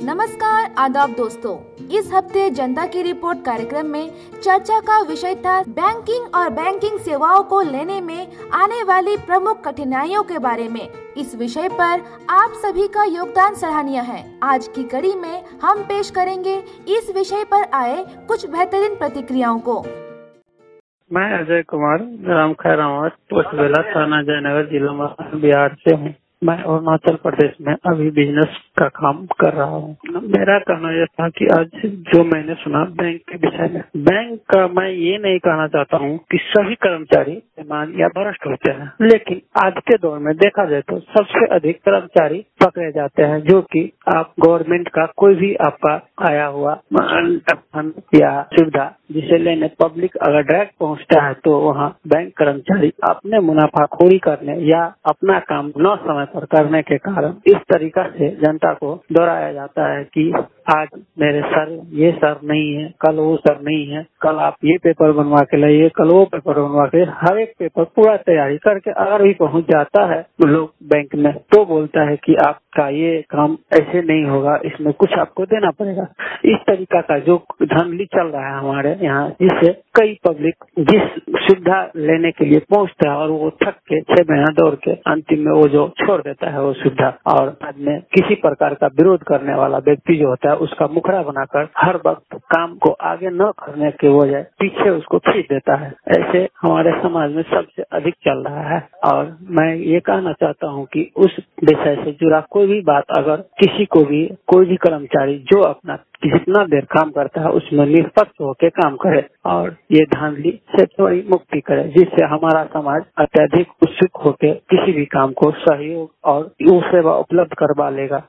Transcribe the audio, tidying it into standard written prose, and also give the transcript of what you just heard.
नमस्कार आदाब दोस्तों, इस हफ्ते जनता की रिपोर्ट कार्यक्रम में चर्चा का विषय था बैंकिंग और बैंकिंग सेवाओं को लेने में आने वाली प्रमुख कठिनाइयों के बारे में। इस विषय पर आप सभी का योगदान सराहनीय है। आज की कड़ी में हम पेश करेंगे इस विषय पर आए कुछ बेहतरीन प्रतिक्रियाओं को। मैं अजय कुमार ग्राम खैरावत पोस्ट बेला थाना जयनगर जिला बिहार से हूँ। मैं अरुणाचल प्रदेश में अभी बिजनेस का काम कर रहा हूँ। मेरा कहना यह था कि आज जो मैंने सुना बैंक के विषय में, बैंक का मैं ये नहीं कहना चाहता हूँ कि सभी कर्मचारी बेईमान या भ्रष्ट होते हैं, लेकिन आज के दौर में देखा जाए तो सबसे अधिक कर्मचारी पकड़े जाते हैं, जो कि आप गवर्नमेंट का कोई भी आपका आया हुआ फंड या सुविधा जिसे लेने पब्लिक अगर डायरेक्ट पहुँचता है तो वहाँ बैंक कर्मचारी अपने मुनाफाखोरी करने या अपना काम न समय पर करने के कारण इस तरीका से जनता को दोहराया जाता है कि आज मेरे सर ये सर नहीं है, कल वो सर नहीं है, कल आप ये पेपर बनवा के लाइए, कल वो पेपर बनवा के, हर एक पेपर पूरा तैयारी करके अगर भी पहुंच जाता है तो लोग बैंक में तो बोलता है कि आपका ये काम ऐसे नहीं होगा, इसमें कुछ आपको देना पड़ेगा। इस तरीका का जो धांधली चल रहा है हमारे यहाँ, जिससे कई पब्लिक जिस सुविधा लेने के लिए पहुंचता है और वो थक के 6 महीना दौड़ के अंतिम में वो जो छोड़ देता है वो सुविधा, और बाद में किसी प्रकार का विरोध करने वाला व्यक्ति जो होता है उसका मुखड़ा बनाकर हर वक्त काम को आगे न करने के वजह पीछे उसको खींच देता है। ऐसे हमारे समाज में सबसे अधिक चल रहा है। और मैं ये कहना चाहता हूँ कि उस विषय से जुड़ा कोई भी बात अगर किसी को भी कोई भी कर्मचारी जो अपना जितना देर काम करता है उसमें निष्पक्ष होकर काम करे और ये धांधली से थोड़ी मुक्ति करे, जिससे हमारा समाज अत्यधिक उत्सुक होकर किसी भी काम को सहयोग और सेवा उपलब्ध करवा लेगा।